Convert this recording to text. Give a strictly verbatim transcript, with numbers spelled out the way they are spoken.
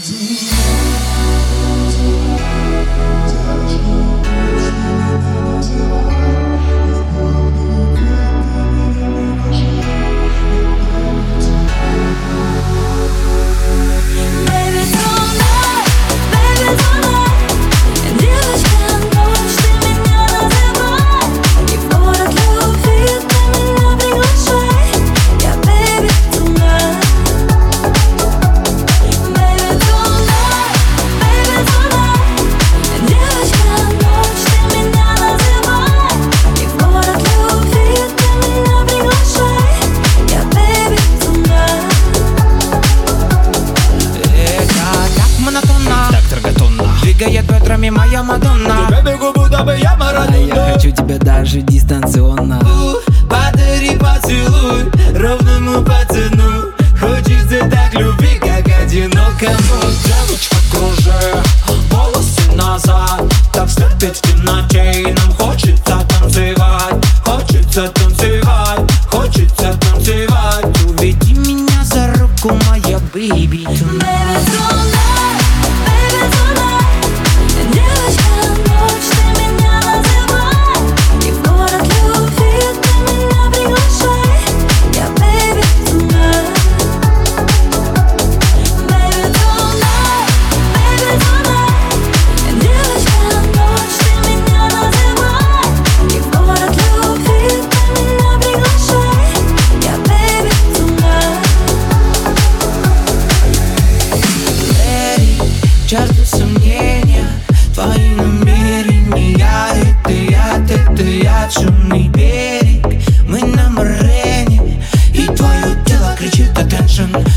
Двигает бедрами моя Мадонна. Тебя бегу, будто бы я Марадона. А я хочу тебя даже дистанционно. У, подари поцелуй ровному пацану. Хочется так любви, как одинокому. Девочка, кружи волосы назад. Так слепит в темноте, и нам хочется танцевать. Хочется танцевать, хочется танцевать. Уведи меня за руку, моя бэйби. Черту сомнения, твои намерения. Это яд, это яд, шумный берег. Мы на морене, и твое тело кричит attention.